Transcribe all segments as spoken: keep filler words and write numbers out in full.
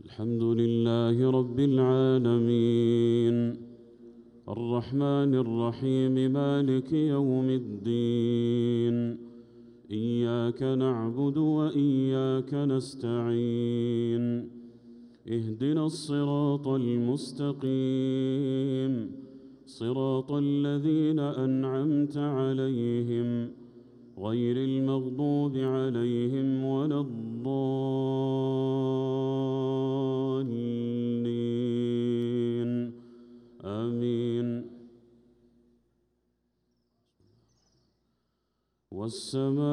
الحمد لله رب العالمين الرحمن الرحيم مالك يوم الدين إياك نعبد وإياك نستعين اهدنا الصراط المستقيم صراط الذين أنعمت عليهم غير المغضوب عليهم ولا الضالين آمين. والسماء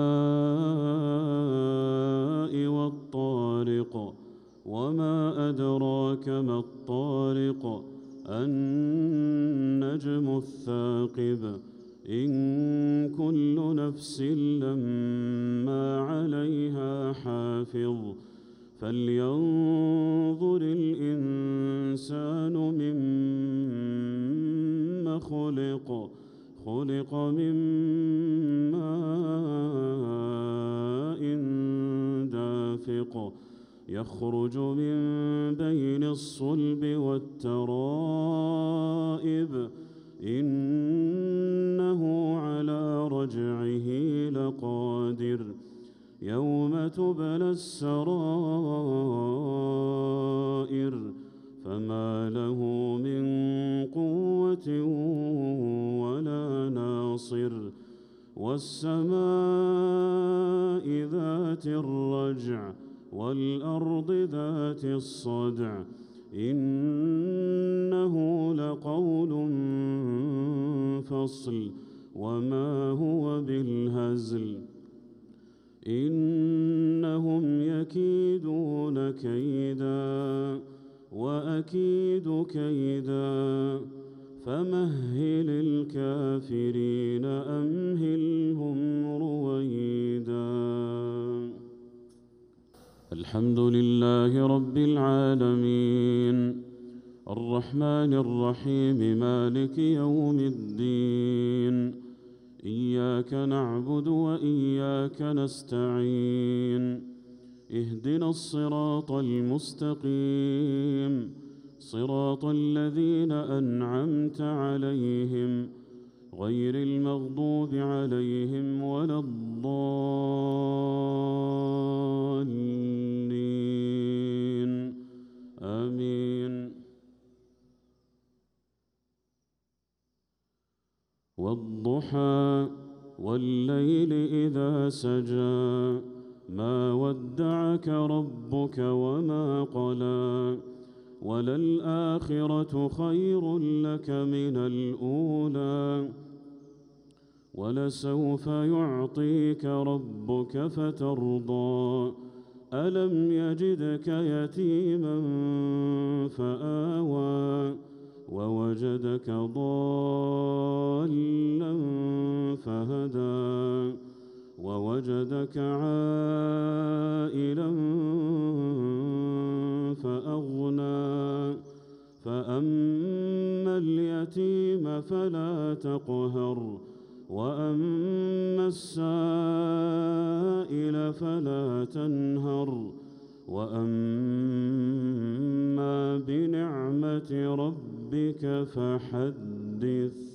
والطارق وما أدراك ما الطارق النجم الثاقب إن كل نفس لما عليها حافظ فلينظر الإنسان مما خلق خلق من ماء دافق يخرج من بين الصلب والترائب إنه على رجعه لقادر يوم تبلى السرائر فما له من قوة ولا ناصر والسماء ذات الرجع والأرض ذات الصدع إنه لقول فصل وما هو بالهزل إنهم يكيدون كيدا وأكيد كيدا فمهل الكافرين أمهلهم رويدا. الحمد لله رب العالمين الرحمن الرحيم مالك يوم الدين إياك نعبد وإياك نستعين اهدنا الصراط المستقيم صراط الذين أنعمت عليهم غير المغضوب عليهم ولا الضالين آمين. والضحى والليل إذا سجى ما ودعك ربك وما قلى وللآخرة خير لك من الأولى ولسوف يعطيك ربك فترضى ألم يجدك يتيما فآوى ووجدك ضالا فهدى ووجدك عائلا فأغنى فأما اليتيم فلا تقهر وأما السائل فلا تنهر وأما بنعمة ربك فحدث.